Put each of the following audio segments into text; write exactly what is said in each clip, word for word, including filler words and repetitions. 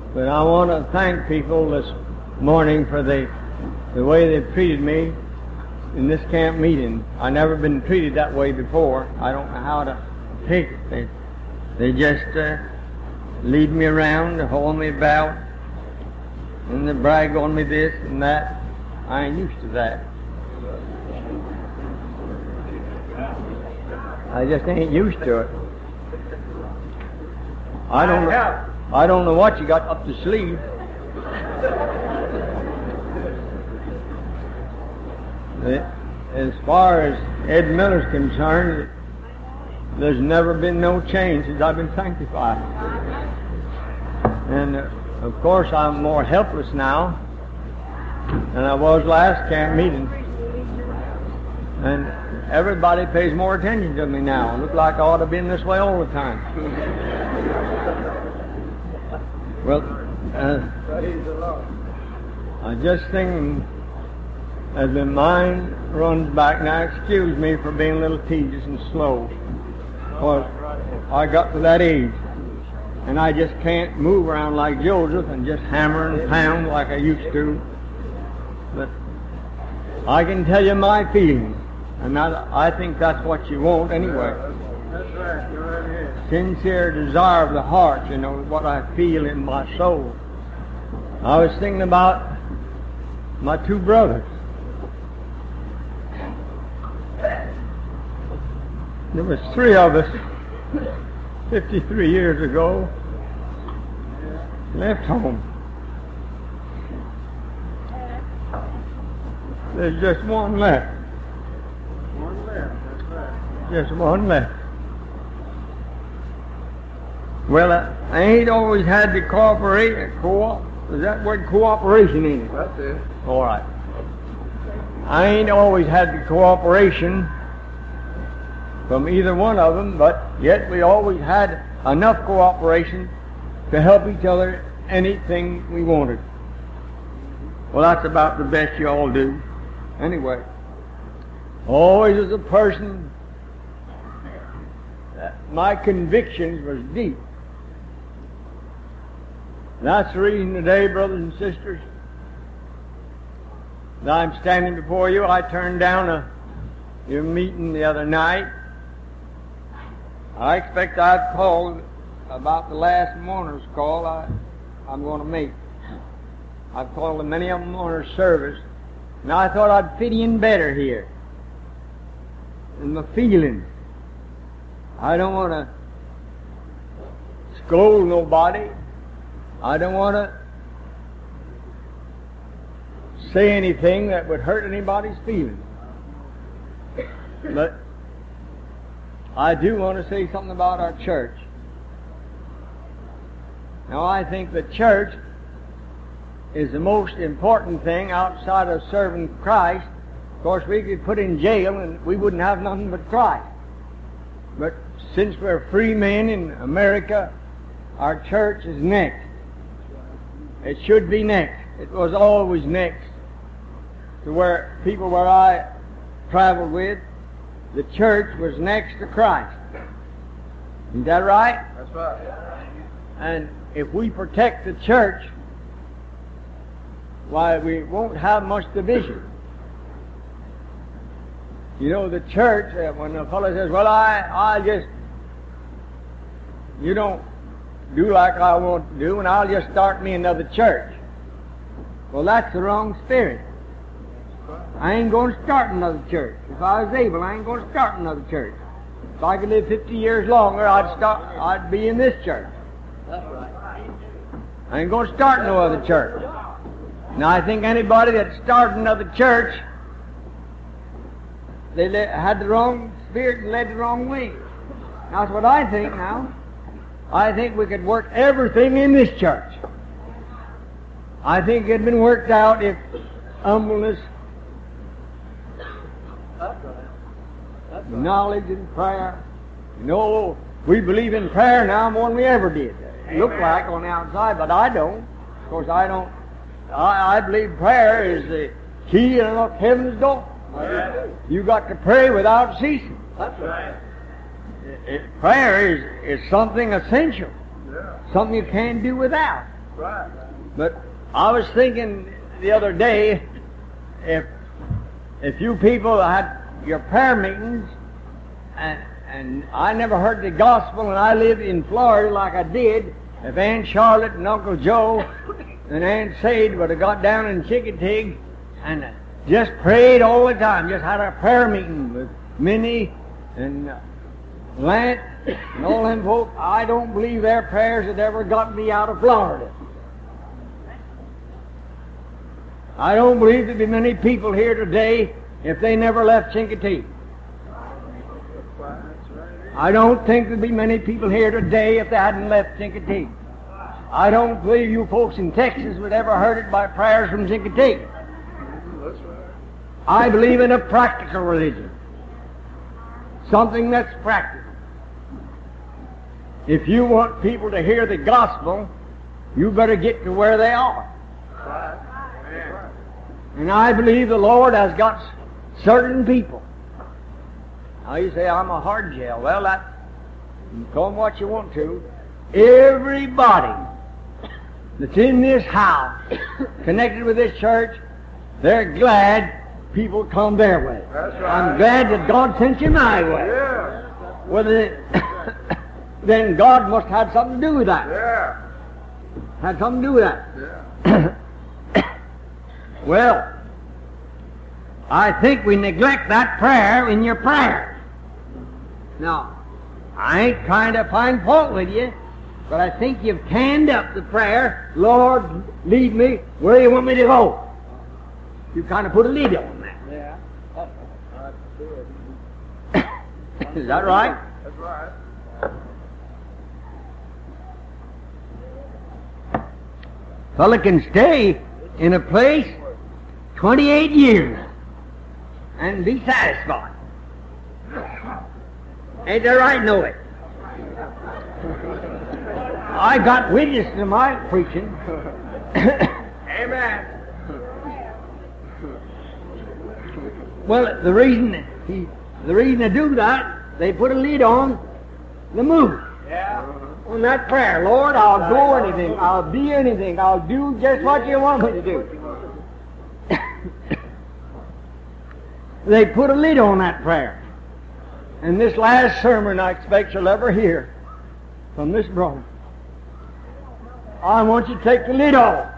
But I want to thank people this morning for the the way they've treated me in this camp meeting. I've never been treated that way before. I don't know how to take it. They, they just uh, lead me around, hold me about, and they brag on me this and that. I ain't used to that. I just ain't used to it. I don't know. I don't know what you got up the sleeve. As far as Ed Miller's concerned, there's never been no change since I've been sanctified. And uh, of course I'm more helpless now than I was last camp meeting. And everybody pays more attention to me now. I look like I ought to have been this way all the time. Well, uh, I just think as the mind runs back now, excuse me for being a little tedious and slow. Because I got to that age, and I just can't move around like Joseph and just hammer and pound like I used to. But I can tell you my feelings, and I, I think that's what you want anyway. That's right. Go right ahead. Sincere desire of the heart, you know, what I feel in my soul. I was thinking about my two brothers. There was three of us fifty-three years ago left home. There's just one left. One left, that's right. Just one left. Well, I, I ain't always had the cooperate, co-op, is that word cooperation in it? That's it. All right. I ain't always had the cooperation from either one of them, but yet we always had enough cooperation to help each other anything we wanted. Well, that's about the best you all do. Anyway, always as a person, my convictions was deep. That's the reason today, brothers and sisters, that I'm standing before you. I turned down a your meeting the other night. I expect I've called about the last mourner's call I, I'm going to make. I've called many of them mourner's service. Now I thought I'd fit in better here. In my feelings. I don't want to scold nobody. I don't want to say anything that would hurt anybody's feelings. But I do want to say something about our church. Now I think the church is the most important thing outside of serving Christ. Of course, we could put in jail and we wouldn't have nothing but Christ. But since we're free men in America, our church is next. It should be next. It was always next. To where people where I traveled with, the church was next to Christ. Is that right? That's right. And if we protect the church, why, we won't have much division. You know, the church, uh, when a fellow says, well, I, I just, you don't do like I want to do, and I'll just start me another church. Well, that's the wrong spirit. I ain't going to start another church. If I was able, I ain't going to start another church. If I could live fifty years longer, I'd start, I'd be in this church. That's right. I ain't going to start no other church. Now, I think anybody that started another church, they le- had the wrong spirit and led the wrong way. That's what I think now. I think we could work everything in this church. I think it had been worked out if humbleness, That's right. That's right. knowledge, and prayer. You know, we believe in prayer now more than we ever did. It look like on the outside, but I don't. Of course, I don't. I, I believe prayer is the key to unlock heaven's door. Yeah. You got to pray without ceasing. That's right. It, it, prayer is, is something essential, Yeah. something you can't do without. Right. But I was thinking the other day, if if you people had your prayer meetings, and, and I never heard the gospel, and I lived in Florida like I did, if Aunt Charlotte and Uncle Joe and Aunt Sade would have got down in Chickatig and just prayed all the time, just had a prayer meeting with Minnie and uh, Lance and all them folk, I don't believe their prayers had ever got me out of Florida. I don't believe there'd be many people here today if they never left Chincoteague. I don't think there'd be many people here today if they hadn't left Chincoteague. I don't believe you folks in Texas would ever heard it by prayers from Chincoteague. I believe in a practical religion. Something that's practical. If you want people to hear the gospel, you better get to where they are. And I believe the Lord has got certain people. Now you say, I'm a hard gel. Well, that, you call them what you want to. Everybody that's in this house, connected with this church, they're glad people come their way. That's right. I'm glad that God sent you my way. Yeah. Well, then, then God must have had something to do with that. Yeah. Had something to do with that. Yeah. Well, I think we neglect that prayer in your prayer. Now, I ain't trying to find fault with you, but I think you've canned up the prayer, Lord, lead me where you want me to go. You kind of put a lid on that. Yeah. That's good. Is that right? That's right. Fella can stay in a place twenty-eight years and be satisfied. Ain't that right? Know it. I got witness to my preaching. Amen. Well, the reason he, the reason to do that, they put a lid on the move. Yeah. On that prayer, Lord, I'll go anything, I'll be anything, I'll do just what you want me to do. They put a lid on that prayer. And this last sermon I expect you'll ever hear from this brother, I want you to take the lid off.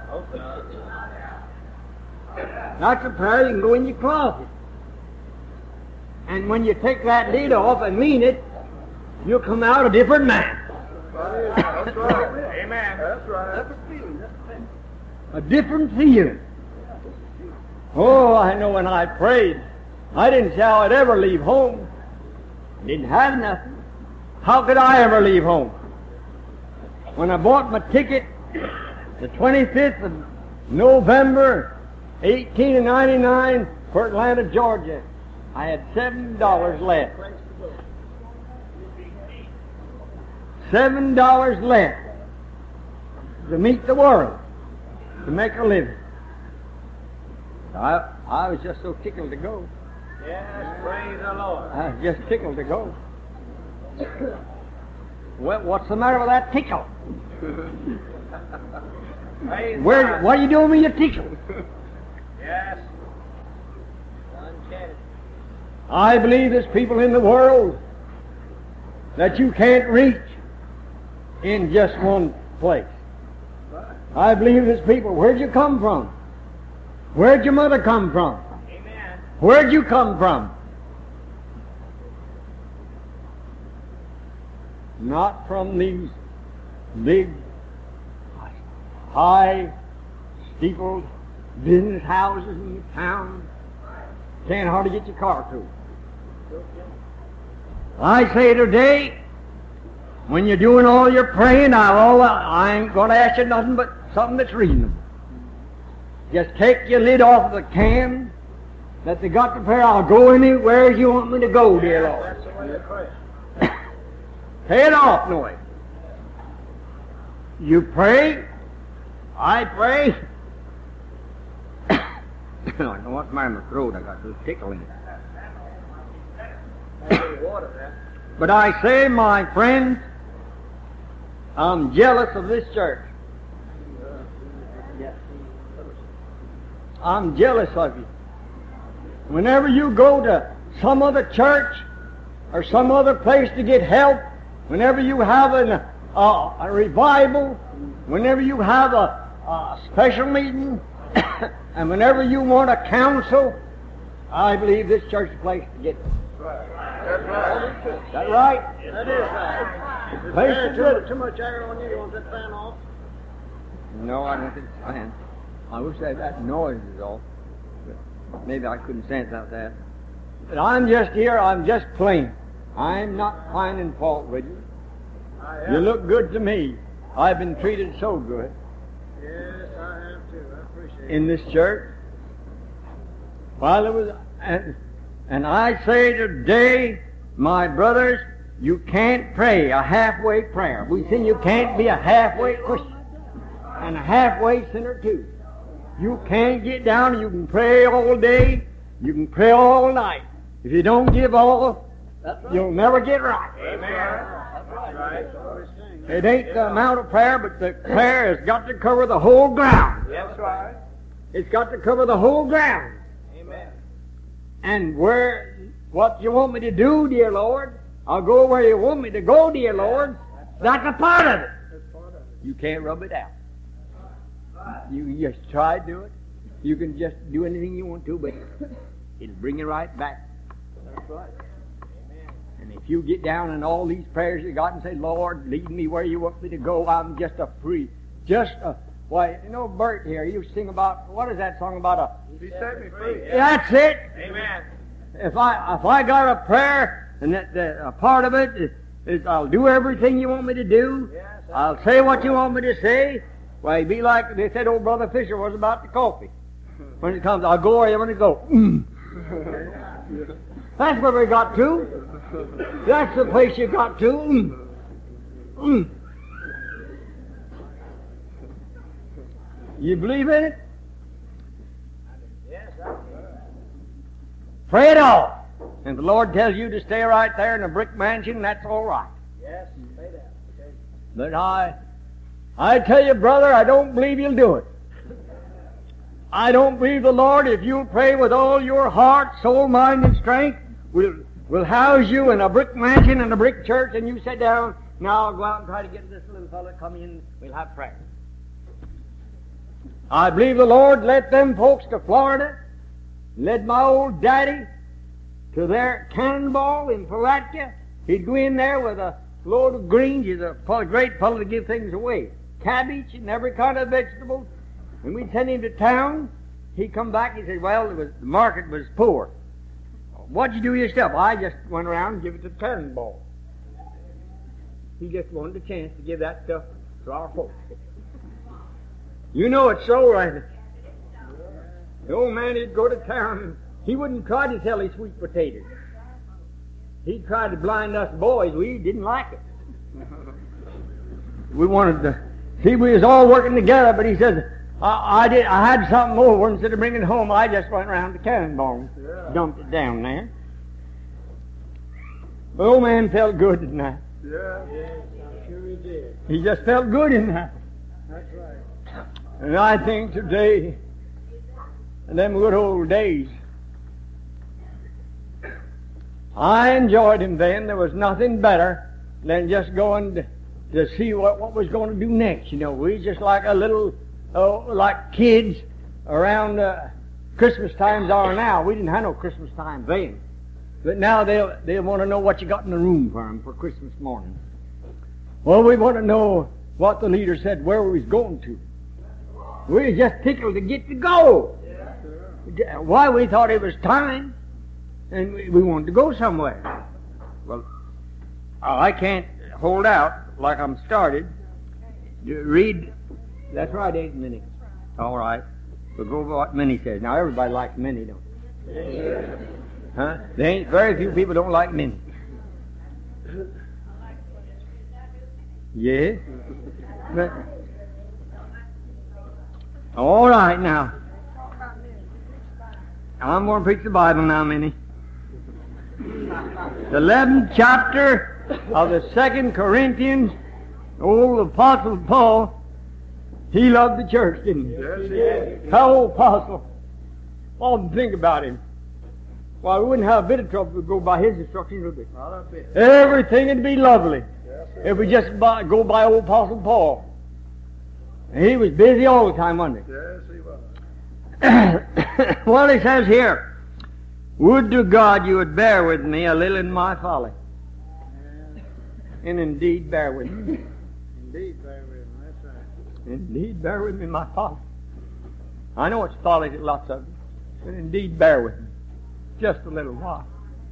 That's a prayer you can go in your closet. And when you take that lid off and mean it, you'll come out a different man. That's right. Amen. That's right. That's a feeling. A different feeling. Oh, I know when I prayed, I didn't say I'd ever leave home. Didn't have nothing. How could I ever leave home? When I bought my ticket, the twenty-fifth of November, eighteen ninety-nine, for Atlanta, Georgia, I had seven dollars left. Seven dollars left to meet the world, to make a living. I I was just so tickled to go. Yes, praise the Lord. I was just tickled to go. Well, what's the matter with that tickle? Praise Where? God. What are you doing with your tickle? Yes. Unchanted. I believe there's people in the world that you can't reach in just one place. I believe there's people. Where'd you come from? Where'd your mother come from? Amen. Where'd you come from? Not from these big, high, steepled business houses in the town. Can't hardly get your car through. I say today, when you're doing all your praying, I, all, I ain't going to ask you nothing but something that's reasonable. Just take your lid off of the can that they got to pray. I'll go anywhere you want me to go, dear Lord. That's the way to pray. Pay it off, Noah. You pray, I pray. I don't know what's the matter with my throat. I got this tickle in it. Hey, water, man. But I say, my friends, I'm jealous of this church. I'm jealous of you. Whenever you go to some other church or some other place to get help, whenever you have an, uh, a revival, whenever you have a, a special meeting, and whenever you want a counsel, I believe this church is the place to get it. That's right. Is that right? That is right. Place There's to too, get much- too much air on you. You want that fan off? No, I don't think it's fine. I wish that, that noise is off. But maybe I couldn't sense out that. But I'm just here, I'm just plain. I'm not finding fault with you. I am. You look good to me. I've been treated so good Yes, I am too. I appreciate it. in this church. While it was, and, and I say today, my brothers, you can't pray a halfway prayer. We say you can't be a halfway Christian and a halfway sinner too. You can't get down. You can pray all day. You can pray all night. If you don't give all, That's right. you'll never get right. Amen. That's right. Right. That's what we're saying. It ain't the amount of prayer, but the prayer has got to cover the whole ground. That's right. It's got to cover the whole ground. Amen. And where, what you want me to do, dear Lord, I'll go where you want me to go, dear Lord. That's a part of it. That's part of it. You can't rub it out. You can just try to do it. You can just do anything you want to, but it'll bring you right back. That's right. And if you get down in all these prayers you got and say, Lord, lead me where you want me to go, I'm just a free, just a, why, you know, Bert here, you sing about, what is that song about? A, He set me free. that's it. Amen. If I if I got a prayer and that, that a part of it is, is I'll do everything you want me to do. Yes, that's I'll say what you want me to say. Why, it'd be like they said old Brother Fisher was about the coffee. When it comes, I'll go where you want to go. Mm. That's where we got to. That's the place you got to. Mm. Mm. You believe in it? Yes, that's right. Pray it all. And the Lord tells you to stay right there in a brick mansion, that's all right. Yes, say that. Okay. But I, I tell you, brother, I don't believe you'll do it. I don't believe the Lord, if you'll pray with all your heart, soul, mind, and strength, will will house you in a brick mansion and a brick church, and you sit down. Now I'll go out and try to get this little fellow come in. We'll have prayer. I believe the Lord led them folks to Florida, led my old daddy to their cannonball in Palatka. He'd go in there with a load of greens. He's a great fellow to give things away. Cabbage and every kind of vegetable. And we'd send him to town. He'd come back. He said, well, it was, the market was poor. What'd you do yourself? I just went around and give it to the cannonball. He just wanted a chance to give that stuff to our folks. You know it's so, right? The old man, he'd go to town and he wouldn't try to sell his sweet potatoes. He tried to blind us boys. We didn't like it. We wanted to see we was all working together, but he said, I, I did. I had something over. Instead of bringing it home, I just went around the cannonball and Yeah. dumped it down there. The old man felt good in that. Yeah. Yes, I'm sure he did. He just felt good in that. That's right. And I think today, in them good old days, I enjoyed him then. There was nothing better than just going to, to see what, what was going to do next. You know, we was just like a little, oh, like kids around uh, Christmas times are now. We didn't have no Christmas time then. But now they'll, they'll want to know what you got in the room for them for Christmas morning. Well, we want to know what the leader said, where we was going to. We was just tickled to get to go. Why? We thought it was time, and we, we wanted to go somewhere. Well, I can't hold out like I'm started. Read, that's right, ain't Minnie. All right. We'll go with what Minnie says. Now, everybody likes Minnie, don't they? Huh? There ain't very few people don't like Minnie. Yeah? But, all right, now. I'm going to preach the Bible now, Minnie. The eleventh chapter of the Second Corinthians, old Apostle Paul He loved the church, didn't he? Yes, he did. How old apostle? Often think about him. Why, we wouldn't have a bit of trouble to go by his instructions, would we? Not a bit. Everything would be lovely Yes, sir. if we just by, go by old Apostle Paul. And he was busy all the time, wasn't he? Yes, he was. Well, he says here, would to God you would bear with me a little in my folly. And indeed bear with me. Indeed, bear with him. That's right. Indeed bear with me in my folly. I know it's folly to lots of you, but indeed bear with me. Just a little while.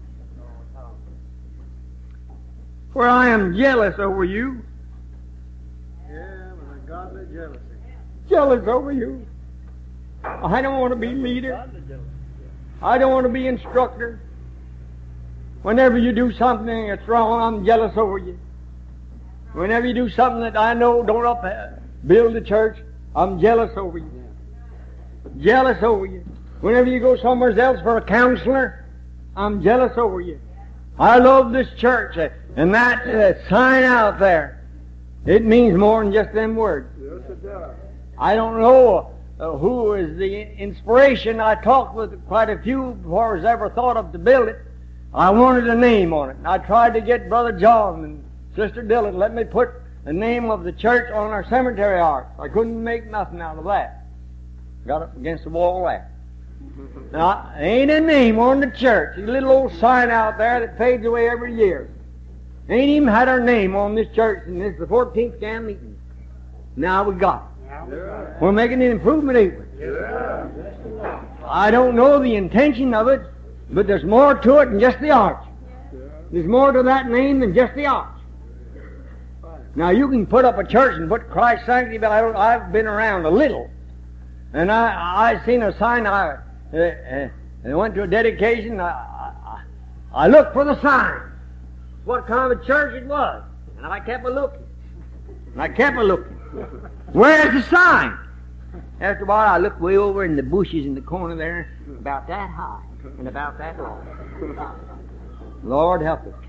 For I am jealous over you. Yeah, with a godly jealousy. Jealous over you. I don't want to be leader. I don't want to be instructor. Whenever you do something that's wrong, I'm jealous over you. Whenever you do something that I know don't up, build the church, I'm jealous over you. Jealous over you. Whenever you go somewhere else for a counselor, I'm jealous over you. I love this church, uh, and that uh, sign out there, it means more than just them words. Yes, it does. I don't know uh, who is the inspiration. I talked with quite a few before I was ever thought of to build it. I wanted a name on it. I tried to get Brother John and Sister Dillon to let me put the name of the church on our cemetery arch. I couldn't make nothing out of that. Got up against the wall there. Now, ain't a name on the church. A little old sign out there that fades away every year. Ain't even had our name on this church, and this is the fourteenth damn meeting. Now we got it. Yeah. We're making an improvement, ain't we? Yeah. I don't know the intention of it, but there's more to it than just the arch. There's more to that name than just the arch. Now, you can put up a church and put Christ Sanctity, but I don't, I've been around a little. And I I seen a sign. I, uh, uh, I went to a dedication. I, I, I looked for the sign, what kind of a church it was, and I kept a looking. And I kept a looking. Where's the sign? After a while, I looked way over in the bushes in the corner there, about that high and about that long. Lord help us.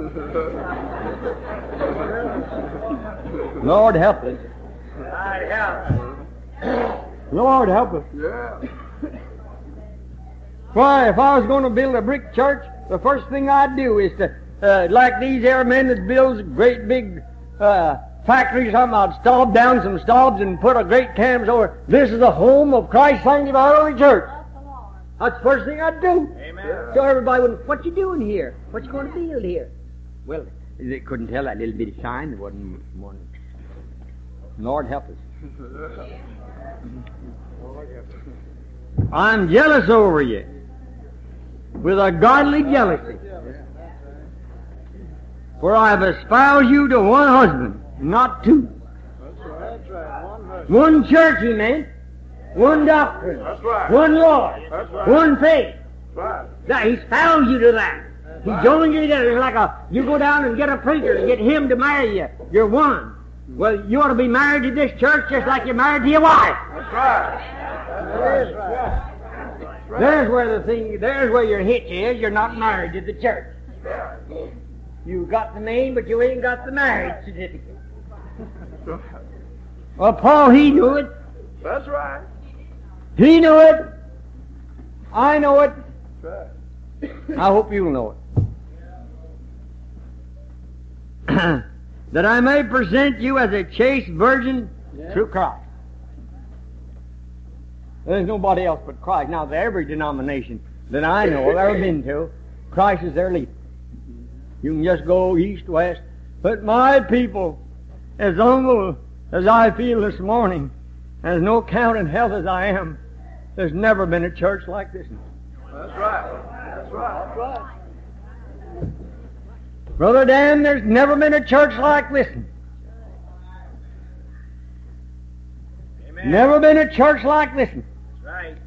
Lord help us. Lord help us. Yeah. Why, if I was going to build a brick church, the first thing I'd do is to, uh, like these air men that builds great big uh, factories, something, I'd stop down some stobs and put a great canvas over. This is the home of Christ Sanctified Holy Church. That's the first thing I'd do. Amen. So everybody would, what you doing here? What you going to build here? Well, they couldn't tell that little bitty sign. There wasn't one. Lord help us. I'm jealous over you with a godly jealousy. For I have espoused you to one husband, not two. That's right. One husband. One church, he meant. One doctrine. That's right. One Lord. That's right. One faith. That's right. That He's found you to that. He's right. joined you together. It's like a, you go down and get a preacher and get him to marry you. You're one. Well, you ought to be married to this church just like you're married to your wife. That's right. That's right. There's where the thing, there's where your hitch is. You're not married to the church. You got the name, but you ain't got the marriage certificate. Well, Paul, he knew it. That's right. He knew it. I know it. That's right. I hope you'll know it. That I may present you as a chaste virgin Yeah. through Christ. There's nobody else but Christ. Now, every denomination that I know of, ever been to, Christ is their leader. You can just go east, west. But my people, as humble as I feel this morning, as no count in health as I am, there's never been a church like this. That's right. That's right. That's right. Brother Dan, there's never been a church like this. Amen. Never been a church like this. That's right.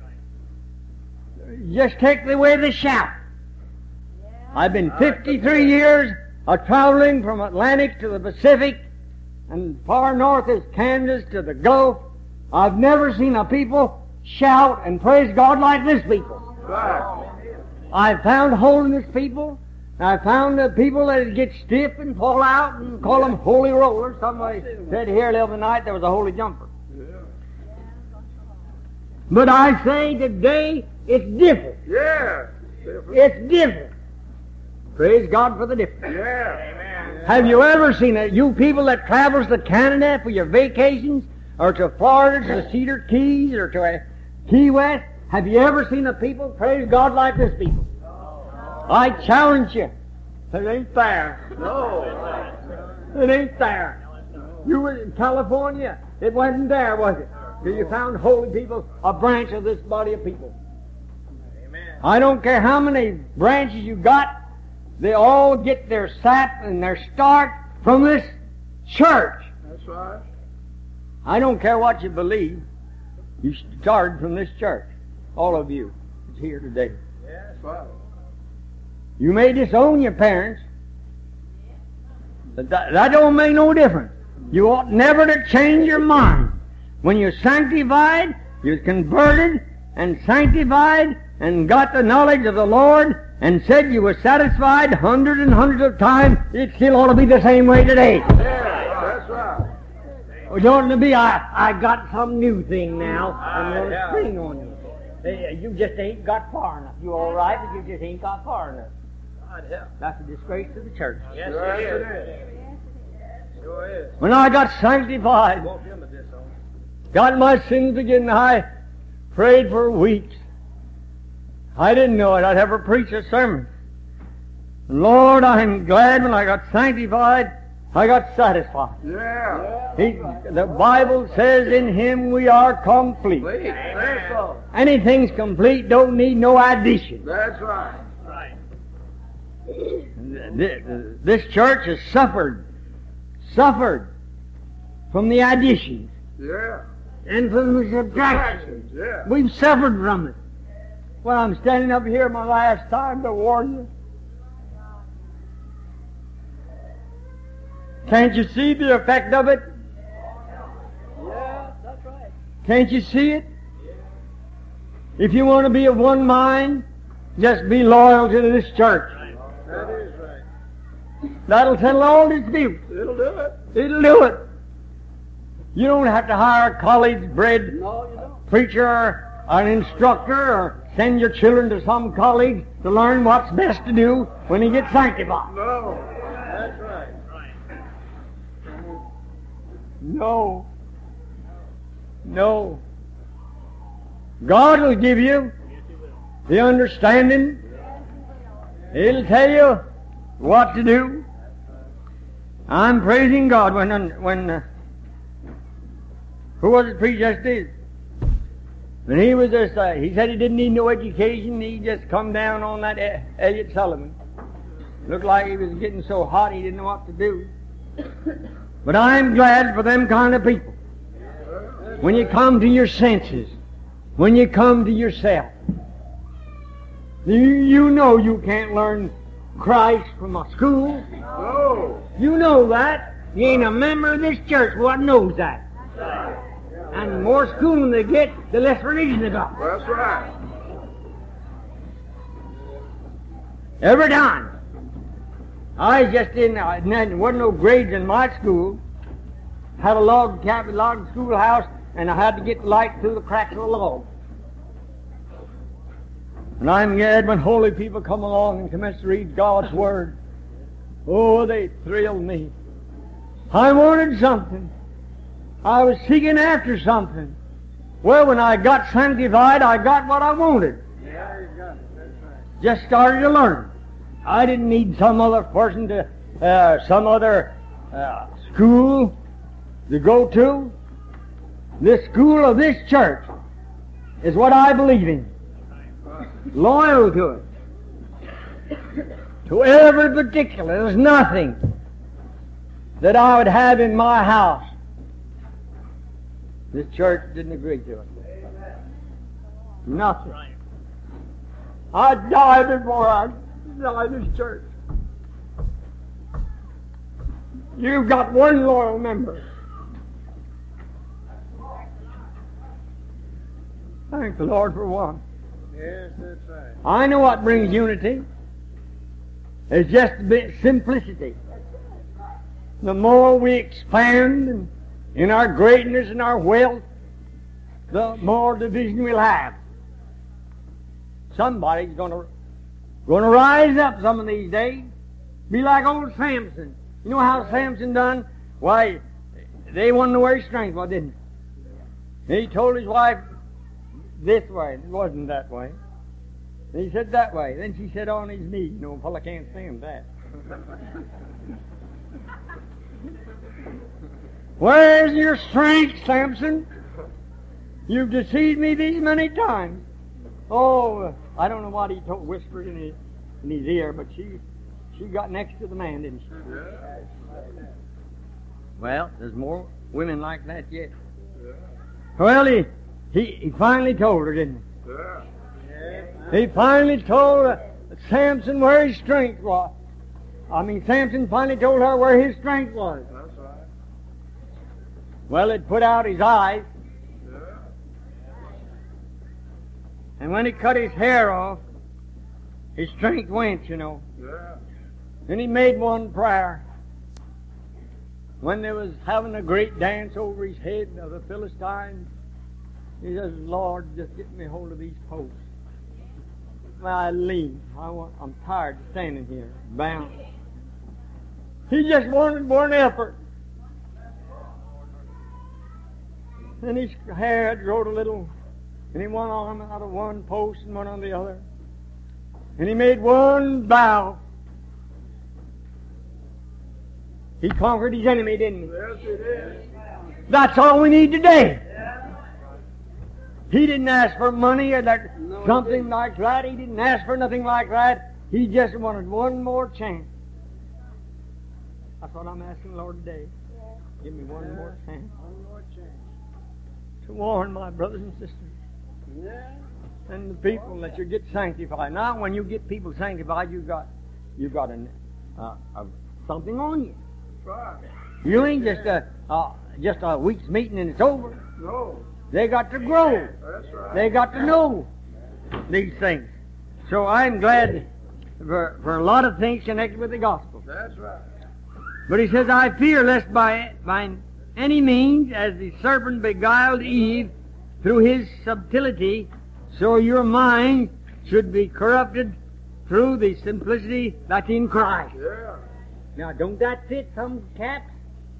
Just take away the shout. I've been fifty-three years of traveling from Atlantic to the Pacific, and far north as Kansas to the Gulf. I've never seen a people shout and praise God like this people. That's right. I've found holiness people. I found the people that get stiff and fall out and call them holy rollers. Somebody said here the other night there was a holy jumper. Yeah. But I say today it's different. Yeah. Different. It's different. Praise God for the difference. Yeah. Amen. Have you ever seen it? You people that travels to Canada for your vacations, or to Florida, to the Cedar Keys, or to uh, Key West, have you ever seen a people praise God like this people? I challenge you. It ain't there. No. It ain't there. You were in California. It wasn't there, was it? Till you found holy people, a branch of this body of people. Amen. I don't care how many branches you got, they all get their sap and their start from this church. That's right. I don't care what you believe. You started from this church. All of you that's here today. Yeah, that's right. You may disown your parents, but that, that don't make no difference. You ought never to change your mind. When you're sanctified, you're converted and sanctified and got the knowledge of the Lord and said you were satisfied hundreds and hundreds of times, it still ought to be the same way today. Yeah, that's right. It oughtn't to be, I, I got some new thing now, I'm going to yeah. spring on you. Hey, you just ain't got far enough. You all right, but you just ain't got far enough. That's a disgrace to the church. Yes, Sure it it is. Sure is. When I got sanctified, Won't him a disown. got my sins forgiven, I prayed for weeks. I didn't know it. I'd ever preach a sermon. Lord, I'm glad when I got sanctified, I got satisfied. Yeah. He, the Bible says in Him we are complete. Please. That's all. Anything's complete, don't need no addition. That's right. Right. This church has suffered, suffered from the additions Yeah. and from the subtractions. Yeah. We've suffered from it. Well, I'm standing up here my last time to warn you. Can't you see the effect of it? Yeah, that's right. Can't you see it? If you want to be of one mind, just be loyal to this church. That is right. That'll settle all disputes. It'll do it. It'll do it. You don't have to hire a college-bred No, you don't. preacher or an instructor or send your children to some college to learn what's best to do when you get sanctified. No. That's right. No. No. God will give you the understanding. He'll tell you what to do. I'm praising God when, when uh, who was it preached yesterday? When he was just, uh, he said he didn't need no education, he just come down on that e- Elliot Sullivan. Looked like he was getting so hot he didn't know what to do. But I'm glad for them kind of people. When you come to your senses, when you come to yourself, you, you know you can't learn Christ from a school. No. You know that. You ain't a member of this church. What knows that? And the more schooling they get, the less religion they got. That's right. Every time. I was just in, uh, there wasn't no grades in my school. Had a log cabin, log schoolhouse, and I had to get light through the cracks of the log. And I'm glad when holy people come along and commence to read God's Word. Oh, they thrilled me. I wanted something. I was seeking after something. Well, when I got sanctified, I got what I wanted. Yeah, you got it. That's right. Just started to learn. I didn't need some other person to, uh, some other uh, school to go to. The school of this church is what I believe in. Loyal to it. To every particular. There's nothing that I would have in my house this church didn't agree to it. Nothing. I'd die before I die this church. You've got one loyal member. Thank the Lord for one. Yes, that's right. I know what brings unity. It's just a bit simplicity. The more we expand in our greatness and our wealth the more division we'll have. Somebody's going to going to rise up some of these days, be like old Samson. You know how Samson done? Why, they wanted to know where his strength was, didn't they? He told his wife this way. It wasn't that way. He said that way. Then she said on his knee. You know, a fella can't stand that. Where's your strength, Samson? You've deceived me these many times. Oh, I don't know what he told, whispered in his, in his ear, but she she got next to the man, didn't she? Well, there's more women like that yet. Well, he, he, he finally told her, didn't he? He finally told uh, Samson where his strength was. I mean, Samson finally told her where his strength was. That's right. Well, it put out his eyes. Yeah. And when he cut his hair off, his strength went, you know. Yeah. Then he made one prayer. When they was having a great dance over his head of the Philistines, he says, Lord, just get me hold of these posts. Well, I lean. I want, I'm tired of standing here, bound. He just wanted one effort. And his hair had grown a little, and he one arm out of one post and one on the other. And he made one bow. He conquered his enemy, didn't he? Yes, it is. That's all we need today. He didn't ask for money or that, No, he something didn't. like that. He didn't ask for nothing like that. He just wanted one more chance. That's what I'm asking the Lord today. Give me one more chance One more chance. to warn my brothers and sisters Yeah. and the people that you get sanctified. Now, when you get people sanctified, you got you got an, uh, a, something on you. Right. You ain't just a uh, just a week's meeting and it's over. No. They got to grow. That's right. They got to know these things. So I'm glad for, for a lot of things connected with the gospel. That's right. But he says, I fear lest by, by any means, as the serpent beguiled Eve through his subtlety, so your mind should be corrupted through the simplicity that's in Christ. Yeah. Now, don't that fit some caps?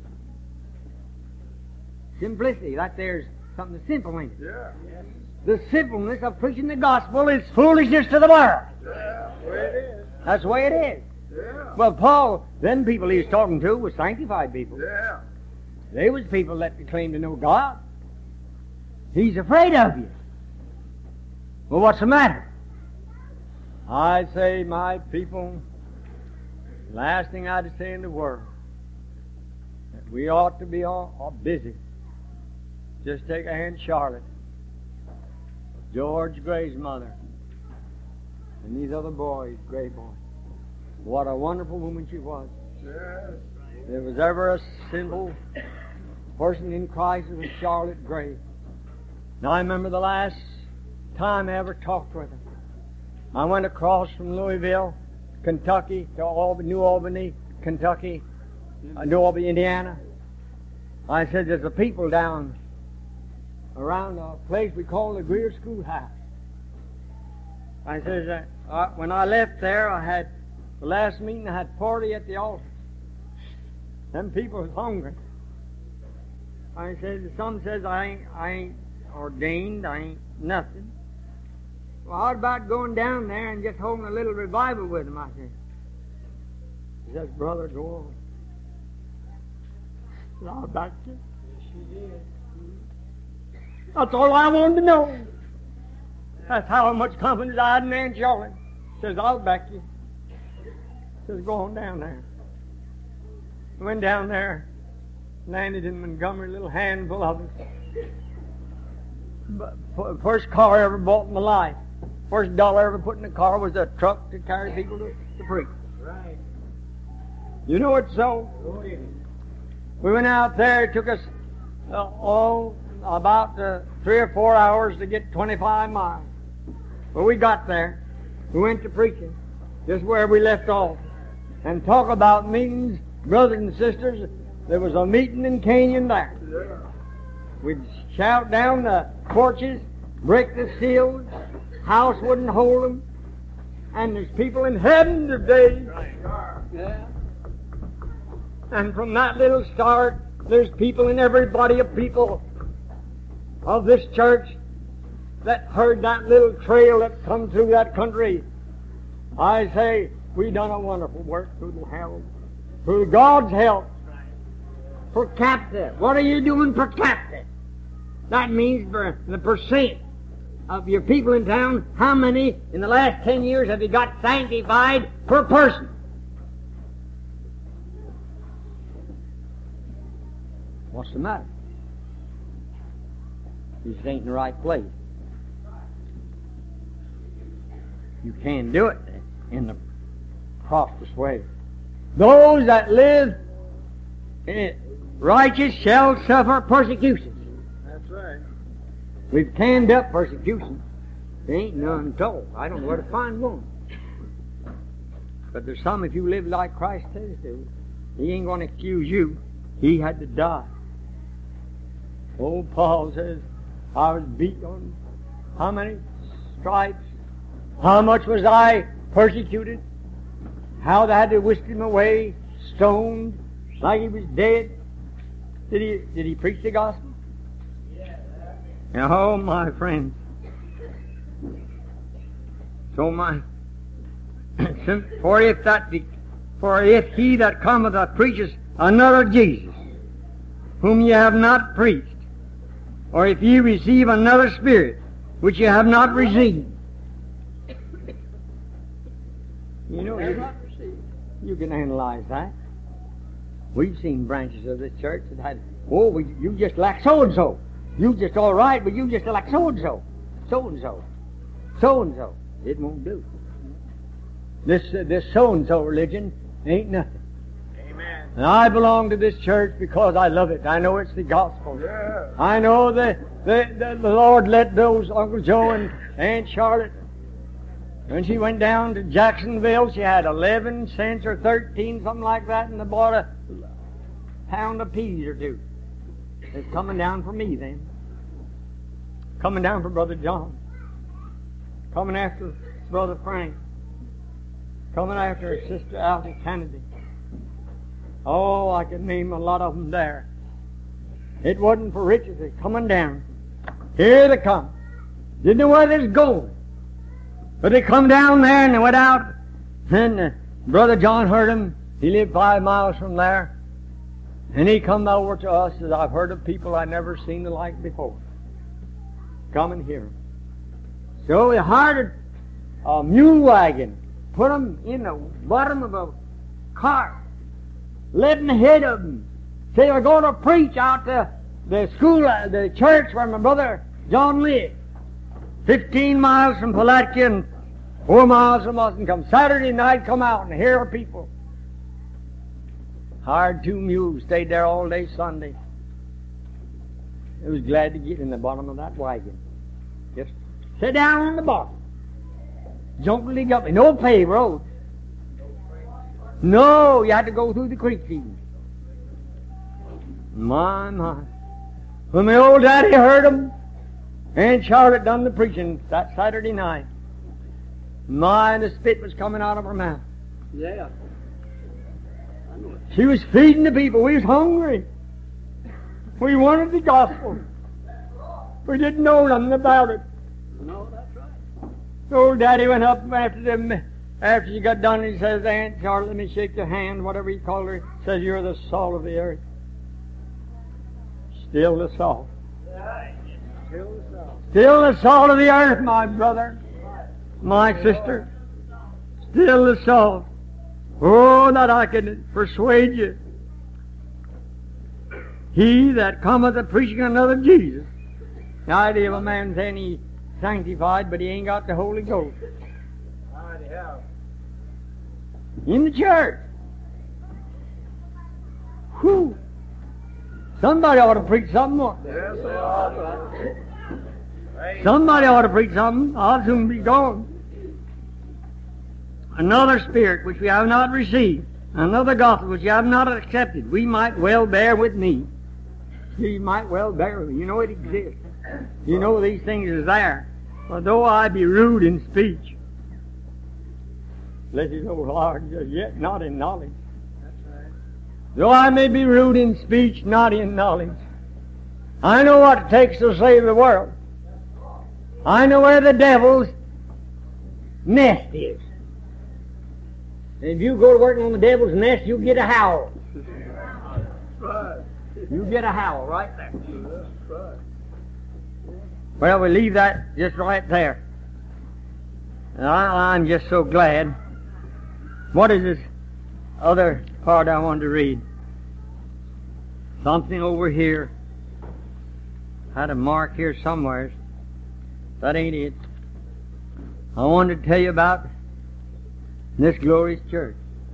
Simplicity, that there's something simple in it. Yeah. The simpleness of preaching the gospel is foolishness to the world. Yeah. The way it is. That's the way it is. Yeah. Well, Paul, then people he was talking to was sanctified people. Yeah. They was people that claimed to know God. He's afraid of you. Well, what's the matter? I say, my people, last thing I'd say in the world, that we ought to be all, all busy. Just take a hand, Charlotte, George Gray's mother, and these other boys, Gray boys. What a wonderful woman she was. Yes. If there was ever a sinful person in Christ, it was Charlotte Gray. Now, I remember the last time I ever talked with her. I went across from Louisville, Kentucky, to Albany, New Albany, Kentucky, uh, New Albany, Indiana. I said, there's a people down around a place we call the Greer Schoolhouse. I says, uh, uh, when I left there, I had, the last meeting, I had forty at the altar. Them people was hungry. I said, some says I ain't, I ain't ordained, I ain't nothing. Well, how about going down there and just holding a little revival with them, I said. He says, brother, go on. And I'll back you. She did. That's all I wanted to know. That's how much confidence I had in Aunt Charlotte. Says, I'll back you. Says, go on down there. Went down there, landed in Montgomery, a little handful of us. But f- first car I ever bought in my life. First dollar I ever put in the car was a truck to carry people to, to preach. Right. You know it's so? Oh, yeah. We went out there. It took us uh, oh about uh, three or four hours to get twenty-five miles. But we got there. We went to preaching, just where we left off. And talk about meetings, brothers and sisters. There was a meeting in Canyon there. Yeah. We'd shout down the porches, break the seals, house wouldn't hold them, and there's people in heaven today. Yeah. And from that little start, there's people in every body of people of this church that heard that little trail that come through that country. I say, we done a wonderful work through the help, through God's help. Per capita. What are you doing per capita? That means for the percent of your people in town, how many in the last ten years have you got sanctified per person? What's the matter? You just ain't in the right place. You can't do it in the prosperous way. Those that live in righteous shall suffer persecution. That's right. We've canned up persecution. There ain't none told. I don't know where to find one. But there's some, if you live like Christ says to, He ain't going to accuse you. He had to die. Old Paul says, I was beat on how many stripes? How much was I persecuted? How they had to whisk him away, stoned, like he was dead. Did he, did he preach the gospel? Oh, my friends. So my, for if that, for if he that cometh and preacheth another Jesus, whom ye have not preached, or if ye receive another spirit, which ye have not received. You know, you, you can analyze that. We've seen branches of this church that had, oh, we, you just like so-and-so. You just all right, but you just like so-and-so. So-and-so. So-and-so. It won't do. This, uh, this so-and-so religion ain't nothing. Amen. And I belong to this church because I love it. I know it's the gospel. Yeah. I know that the, the, the Lord let those, Uncle Joe and Aunt Charlotte, when she went down to Jacksonville, she had eleven cents or thirteen, something like that, and they bought a pound of peas or two. It's coming down for me then. Coming down for Brother John. Coming after Brother Frank. Coming after Sister Altie Kennedy. Oh, I could name a lot of them there. It wasn't for riches. They're coming down. Here they come. Didn't know where they was going. But they come down there and they went out. And uh, Brother John heard them. He lived five miles from there. And he come over to us as I've heard of people I never seen the like before. Come and hear him. So we hired a mule wagon, put them in the bottom of a cart, led ahead of them. Say we're going to preach out to the school, uh, the church where my brother John lived. Fifteen miles from Pulaski and four miles from us, and come Saturday night, come out and hear our people. Hired two mules, stayed there all day Sunday. I was glad to get in the bottom of that wagon. Just sit down on the bottom. Jump up, no paved road. No, you had to go through the creek even. My, my. When my old daddy heard them, Aunt Charlotte done the preaching that Saturday night. My, the spit was coming out of her mouth. Yeah. She was feeding the people. We was hungry. We wanted the gospel. We didn't know nothing about it. No, that's right. So old Daddy went up after them. After she got done, he says, Aunt Charlotte, let me shake your hand, whatever he called her. Says, you're the salt of the earth. Still the salt. Still the salt. Still the salt of the earth, my brother, my sister. Still the salt. Oh, that I can persuade you. He that cometh a preaching another Jesus. The idea of a man saying he's sanctified, but he ain't got the Holy Ghost. In the church. Whew. Somebody ought to preach something more. Yes, they are. Somebody ought to preach something. I'll soon be gone. Another spirit which we have not received, another gospel which you have not accepted, we might well bear with me. You might well bear with me. You know it exists. You know these things is there. For though I be rude in speech, bless his old Lord, yet not in knowledge. That's right. Though I may be rude in speech, not in knowledge. I know what it takes to save the world. I know where the devil's nest is. If you go to working on the devil's nest, you'll get a howl. Right. You get a howl right there. That's right. Well, we leave that just right there. And I, I'm just so glad. What is this other part I wanted to read? Something over here. Had a mark here somewhere. That ain't it. I wanted to tell you about this glorious church.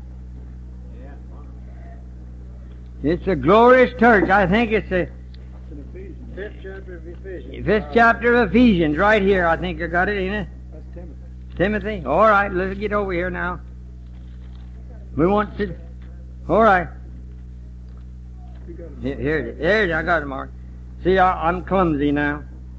It's a glorious church. I think it's a Fifth chapter of Ephesians. fifth chapter of Ephesians, right here. I think I got it, ain't it? That's Timothy. Timothy? All right, let's get over here now. We want to... All right. You got it. Here, here it is. There it is. I got it, Mark. See, I, I'm clumsy now.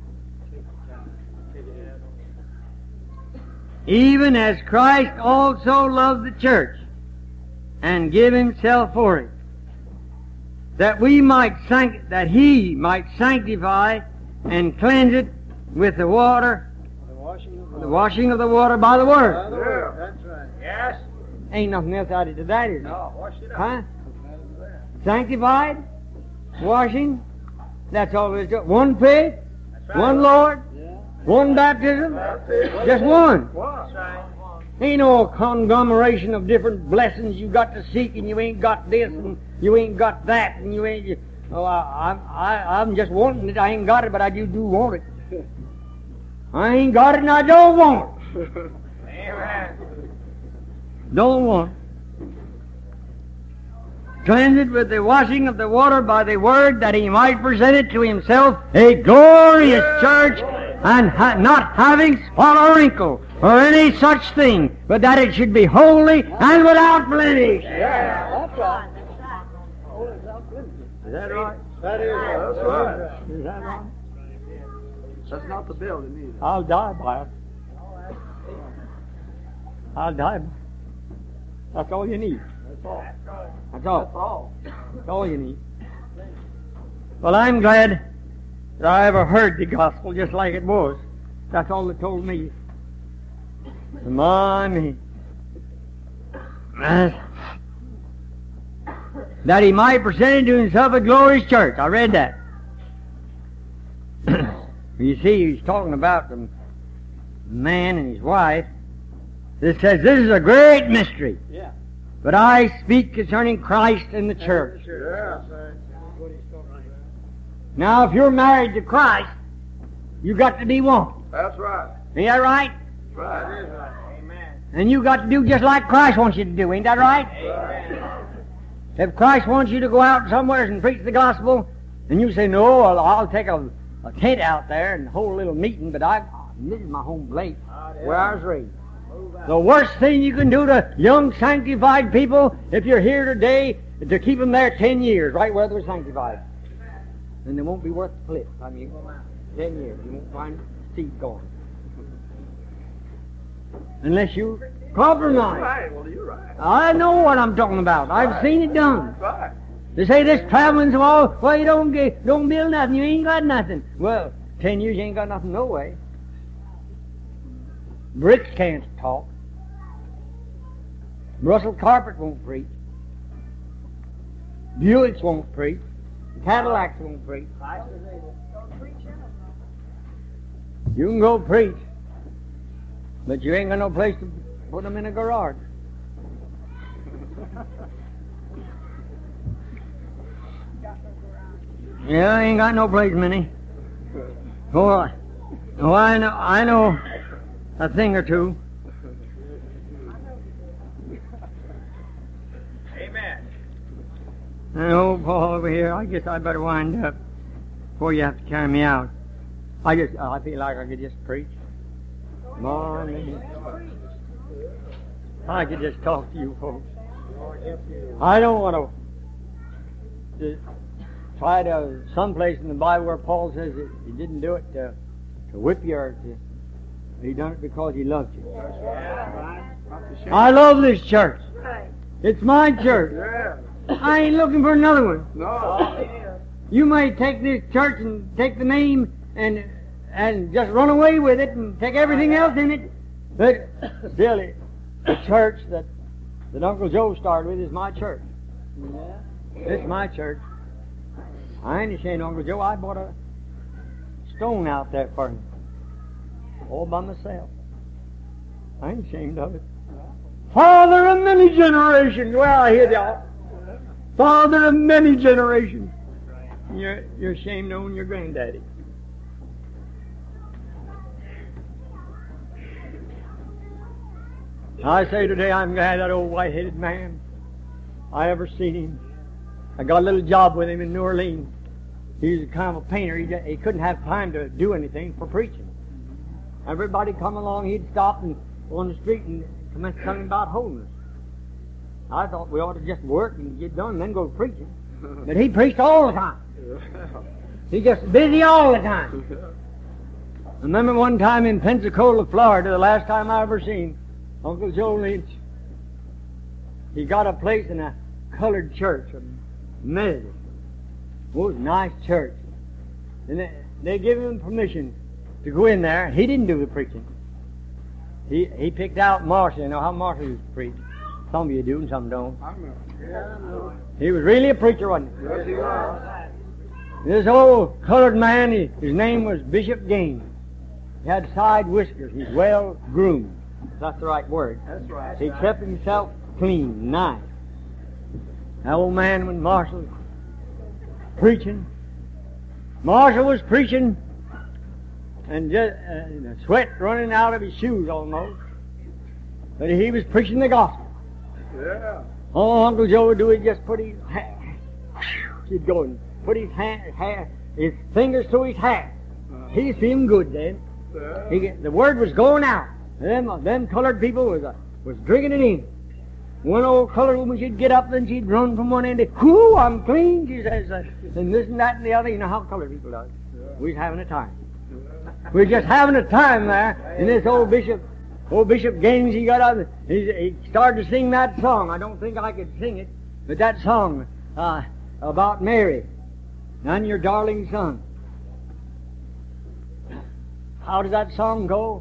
Even as Christ also loved the church and give himself for it, that we might sanct- that he might sanctify and cleanse it with the water, The washing of the washing of the water by the word. By the word. That's right. Yes. Ain't nothing else added to that, is there? No, wash it up. Huh? That is that. Sanctified, washing, that's all there is to it. One faith, That's right. one Lord, Yeah. one baptism, That's it. just one. That's right. Ain't no conglomeration of different blessings you got to seek, and you ain't got this, and you ain't got that, and you ain't. You, oh, I, I'm, I, I'm just wanting it. I ain't got it, but I do do want it. I ain't got it, and I don't want it. Amen. Don't want it. Cleanse it with the washing of the water by the word, that he might present it to himself a glorious church, and ha- not having spot or wrinkle or any such thing, but that it should be holy and without blemish. Yeah, that's right. Oh, it's out blemish. Is that right? That is right. That's right. Is that right? That's not the building either. I'll die by it. I'll die by it. That's all you need. That's all. That's all. That's all. That's all you need. Well, I'm glad that I ever heard the gospel just like it was. That's all it told me. My me. Uh, that he might present to himself a glorious church. I read that. You see, he's talking about the man and his wife. It says, this is a great mystery. Yeah. But I speak concerning Christ and the church. Yeah. That's right. That's what he's talking about. Now, if you're married to Christ, you got to be one. That's right. Ain't that right? Right. That is right. Amen. And you got to do just like Christ wants you to do. Ain't that right? Amen. If Christ wants you to go out somewhere and preach the gospel, and you say, no, I'll, I'll take a, a tent out there and hold a little meeting, but I, this is my home place where I was raised. The worst thing you can do to young sanctified people, if you're here today, is to keep them there ten years, right where they're sanctified. And they won't be worth the flip. I mean, ten years. You won't find seed going. Unless you compromise. Right. Well, you're right. I know what I'm talking about. I've seen it done. Right. They say this traveling's all, well, you don't get, don't build nothing. You ain't got nothing. Well, ten years you ain't got nothing no way. Bricks can't talk. Russell carpet won't preach. Buicks won't preach. Cadillacs won't preach. You can go preach, but you ain't got no place to put them in a garage. Yeah, I ain't got no place, Minnie. Oh, oh, I know, I know a thing or two. Amen. And old Paul over here, I guess I better wind up before you have to carry me out. I just, I feel like I could just preach. Morning. I could just talk to you folks. I don't want to try to, someplace in the Bible where Paul says that he didn't do it to, to whip you or to, he done it because he loved you. That's right. I love this church. Right. It's my church. Yeah. I ain't looking for another one. No. You may take this church and take the name and and just run away with it and take everything else in it, but still, it, the church that that Uncle Joe started with is my church. It's my church. I ain't ashamed of Uncle Joe. I bought a stone out there for him, all by myself. I ain't ashamed of it. Father of many generations. Well, I hear y'all. Father of many generations. You're, you're ashamed of your granddaddy. I say today, I'm glad that old white-headed man, I ever seen him. I got a little job with him in New Orleans. He was kind of a painter. He, he couldn't have time to do anything for preaching. Everybody come along, he'd stop and go on the street and commence telling about holiness. I thought we ought to just work and get done and then go preaching. But he preached all the time. He's just busy all the time. I remember one time in Pensacola, Florida, the last time I ever seen Uncle Joe Lynch. He got a place in a colored church, a Methodist. It was a nice church. And they, they gave him permission to go in there. He didn't do the preaching. He he picked out Marshall. You know how Marshall used to preach. Some of you do and some don't. I know. Yeah, I know. He was really a preacher, wasn't he? Yes, he was. This old colored man, he, his name was Bishop Gaines. He had side whiskers. He's well groomed. That's the right word. That's right. He kept himself clean, nice. That old man, when Marshall was preaching, Marshall was preaching, and just uh, the sweat running out of his shoes almost. But he was preaching the gospel. Yeah. All Uncle Joe would do is just put his hand, he'd go and put his hand, hand his fingers through his hat. He'd see him good then. Yeah. He, the word was going out. Them, them colored people was uh, was drinking it in. One old colored woman, she'd get up and she'd run from one end to, whoo, I'm clean, she says, uh, and this and that and the other. You know how colored people do. Yeah. We was having a time. We were just having a time there, and this old bishop, old Bishop Gaines, he got up, he, he started to sing that song. I don't think I could sing it, but that song uh, about Mary and your darling son. How does that song go?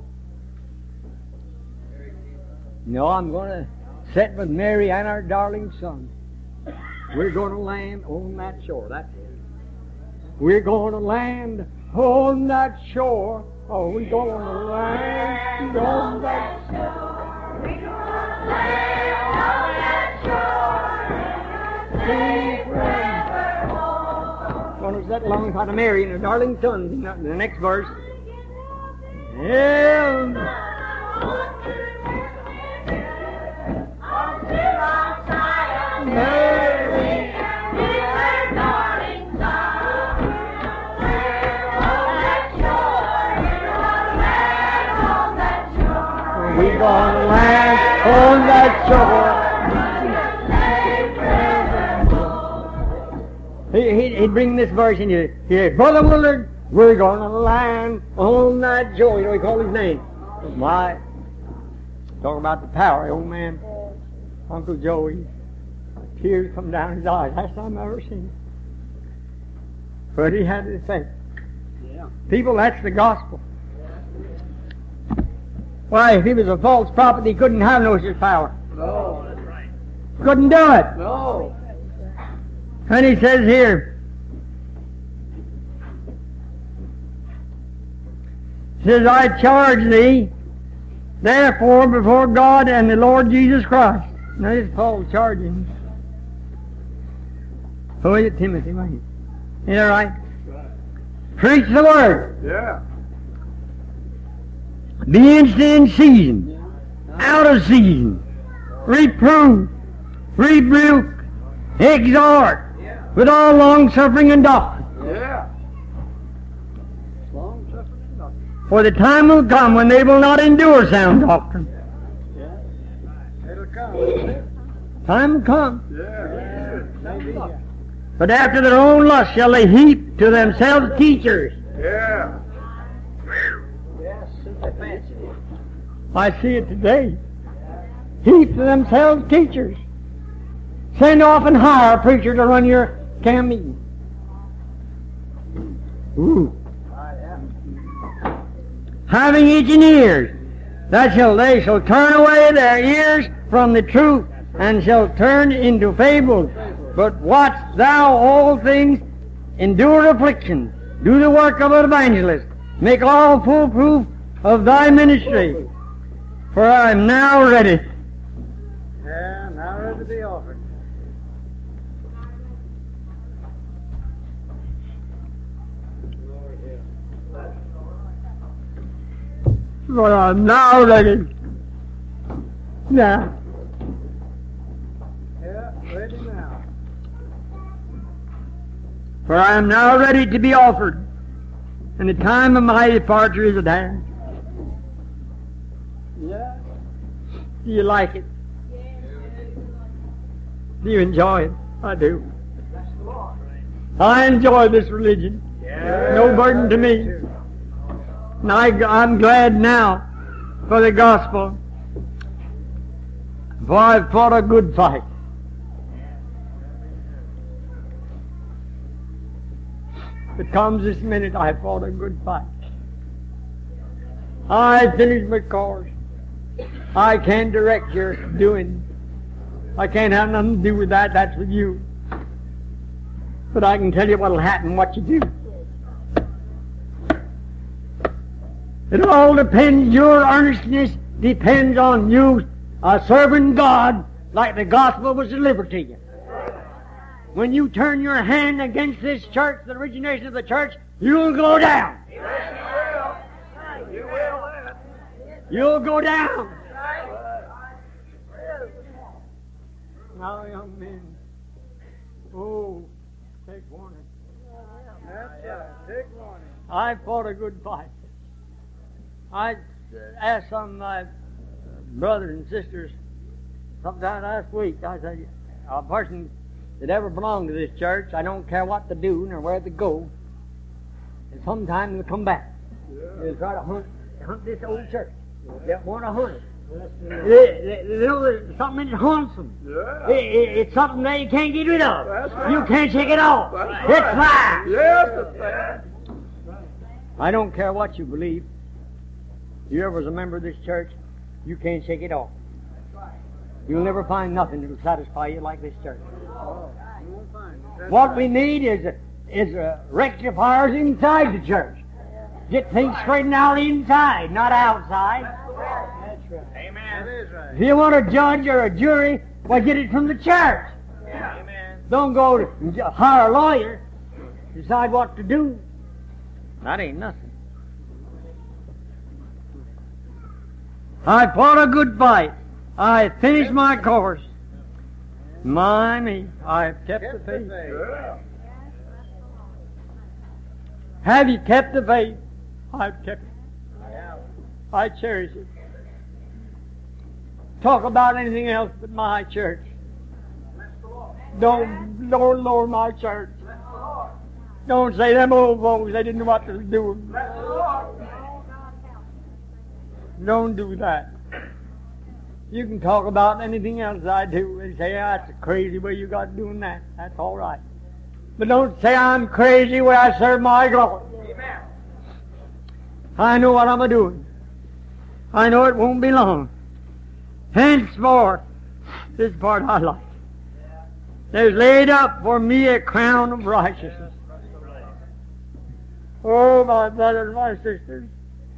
No, I'm going to sit with Mary and our darling son. We're going to land on that shore. That's it. We're going to land on that shore. Oh, we're going to land on that shore. We're gonna land on that shore. Sweet friend. Going to settle alongside of Mary and her darling son. In the, in the next verse. Yeah. Mary and her darling son. We're on that shore. We're gonna land on that shore. we're going to land on that shore. He, he'd, he'd bring this verse in here. Here, Brother Willard, we're going to land on that shore. You know, he called his name. My, talk about the power, old man. Uncle Joey, tears come down his eyes. Last time I ever seen it. But he had the effect. Yeah. People, that's the gospel. Why, if he was a false prophet, he couldn't have no such power. No, that's right. Couldn't do it. No. And he says here, says, I charge thee, therefore, before God and the Lord Jesus Christ. Now, this is Paul charging. Who is it? Timothy, right? Is that right? Right. Preach the word. Yeah. Be instant in season, out of season. Reprove, rebuke, exhort, with all long suffering and doctrine. Yeah. Long suffering and doctrine. For the time will come when they will not endure sound doctrine. Yeah. It'll come. Time will come. Yeah. Maybe. But after their own lust shall they heap to themselves teachers. Yeah. Yes, super fancy. I see it today. Heap to themselves teachers. Send off and hire a preacher to run your camp meeting. Ooh. Having itching ears, that shall they shall turn away their ears from the truth, and shall turn into fables. But watch thou all things, endure affliction, do the work of an evangelist, make all full proof of thy ministry. For I am now ready. Yeah, now ready to be offered. For I am now ready. Now. Yeah, ready now. For I am now ready to be offered, and the time of my departure is at hand. Yeah. Do you like it? Do you enjoy it? I do. I enjoy this religion. No burden to me. And I, I'm glad now for the gospel, for I've fought a good fight. It comes this minute, I fought a good fight. I finished my course. I can't direct your doing. I can't have nothing to do with that. That's with you. But I can tell you what'll happen, what you do. It all depends, your earnestness depends on you uh, serving God like the gospel was delivered to you. When you turn your hand against this church, the origination of the church, you'll go down. Yes, you will. You will. You'll go down. Now, young men, oh, take warning. That's right. Take warning. I fought a good fight. I asked some of my brothers and sisters sometime last week, I said, a person that ever belonged to this church, I don't care what to do nor where to go, and sometime they'll come back. They'll try to hunt, hunt this old church. They want to hunt it. They, they, they know there's something that haunts them. Yeah. It, it, it's something that you can't get rid of. That's right. You can't shake it off. That's It's right. fire. Yes, it's that. I don't care what you believe. You ever was a member of this church, you can't shake it off. You'll never find nothing that will satisfy you like this church. Oh, you won't find it. That's What right. we need is a, is a rectifiers inside the church. Get things straightened out inside, not outside. That's right. Amen. That is right. If you want a judge or a jury, well, get it from the church. Amen. Don't go to hire a lawyer, decide what to do. That ain't nothing. I fought a good fight. I finished my course. My me, I've kept the Kept the faith. faith. Yeah. Have you kept the faith? I've kept it. Yeah. I cherish it. Talk about anything else but my church. Don't, don't lower my church. Don't say them old folks, they didn't know what to do. Don't do that. You can talk about anything else I do and say, ah, that's a crazy way you got doing that. That's all right. But don't say I'm crazy where I serve my God. Amen. I know what I'm a-doing. I know it won't be long. Henceforth, this part I like. There's laid up for me a crown of righteousness. Oh, my brothers and my sisters,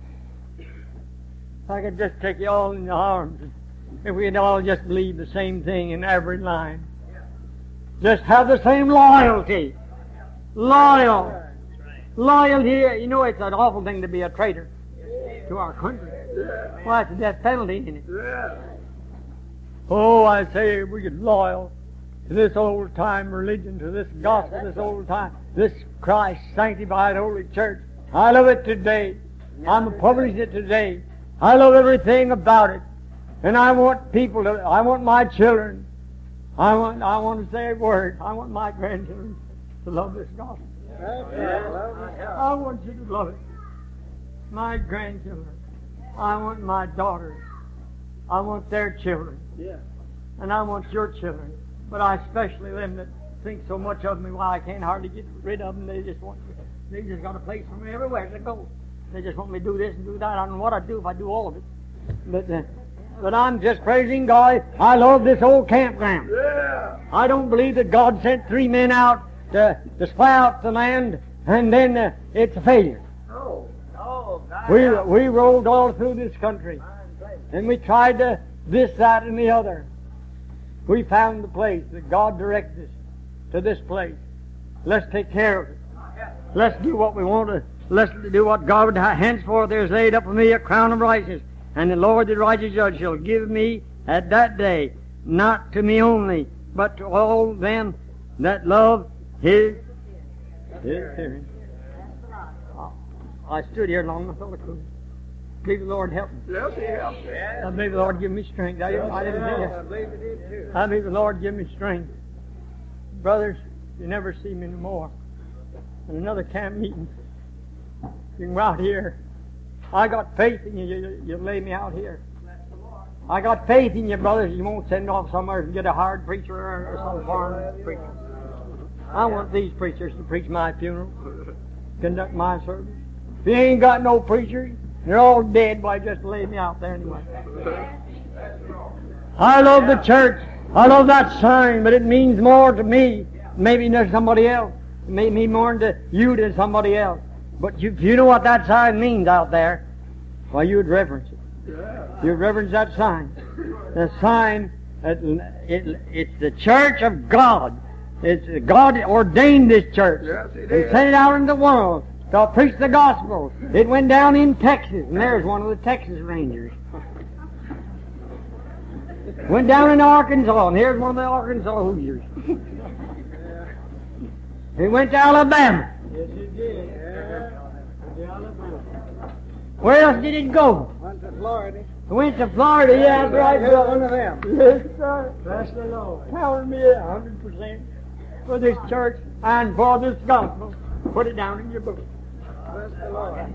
if I could just take you all in the arms, if we could all just believe the same thing in every line. Just have the same loyalty. Loyal. Loyalty, you know it's an awful thing to be a traitor to our country. Well, that's a death penalty, isn't it? Yeah. Oh, I say we get loyal to this old-time religion, to this gospel, this old-time, this Christ-sanctified Holy Church. I love it today. I'm publishing it today. I love everything about it. And I want people to, I want my children, I want, I want to say a word. I want my grandchildren to love this gospel. That's right. Love it. I want you to love it. My grandchildren. I want my daughters. I want their children. Yeah. And I want your children. But I especially them that think so much of me, why I can't hardly get rid of them. They just want me. They just got a place for me everywhere to go. They just want me to do this and do that. I don't know what I'd do if I do all of it. But uh, but I'm just praising God. I love this old campground. Yeah. I don't believe that God sent three men out to, to spy out the land and then uh, it's a failure. Oh. Oh, God. We, we rolled all through this country and we tried to this, that, and the other. We found the place that God directed us to this place. Let's take care of it. Let's do what we want to. Let's do what God would have. Henceforth there is laid up for me a crown of righteousness, and the Lord the righteous judge shall give me at that day, not to me only, but to all them that love His His hearing. I stood here long, I thought I could. Believe the Lord help me. Yes, He helps you. I believe the Lord give me strength. I, I didn't I think believe it did too. I believe the Lord give me strength. Brothers, you never see me anymore. In another camp meeting, you can go out here. I got faith in you. You, you, you lay me out here. I got faith in you, brothers. You won't send off somewhere and get a hired preacher or, or some foreign preacher. I want these preachers to preach my funeral, conduct my service. If you ain't got no preachers, they're all dead. Why, just lay me out there anyway. I love the church. I love that sign, but it means more to me, maybe than somebody else. It may mean more to you than somebody else. But you, if you know what that sign means out there, well, you would reverence it. You would reverence that sign. The sign, it, it, it's the church of God. It's God ordained this church. Yes, it and is. sent it out in the world to preach the gospel. It went down in Texas, and there's one of the Texas Rangers. Went down in Arkansas, and here's one of the Arkansas Hoosiers. He went to Alabama. Yes, it did. Yeah. Yeah, Alabama. Where else did it go? Went to Florida. It went to Florida. Yeah, that's right, Here's brother. one of them. Yes, sir. Bless the Lord. Count me a hundred percent for this church and for this gospel. Put it down in your book. Bless the Lord.